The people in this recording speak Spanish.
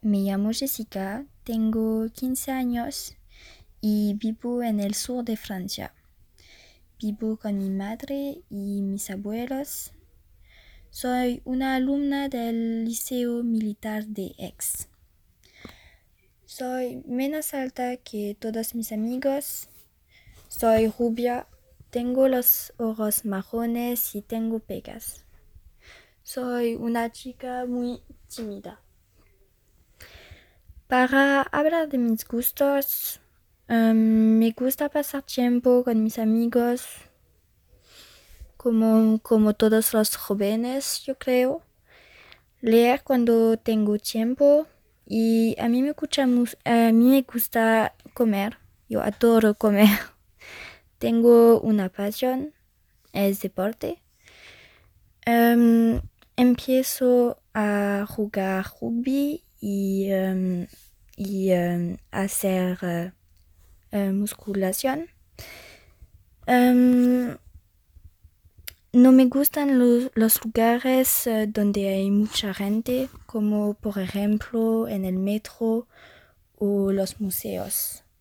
Me llamo Jessica, tengo 15 años y vivo en el sur de Francia. Vivo con mi madre y mis abuelos. Soy una alumna del Liceo Militar de Aix. Soy menos alta que todos mis amigos. Soy rubia, tengo los ojos marrones y tengo pecas. Soy una chica muy tímida. Para hablar de mis gustos, me gusta pasar tiempo con mis amigos, como todos los jóvenes, yo creo. Leer cuando tengo tiempo y a mí me gusta comer. Yo adoro comer. Tengo una pasión, es deporte. Empiezo a jugar rugby y hacer musculación. No me gustan los lugares donde hay mucha gente, como por ejemplo en el metro o los museos.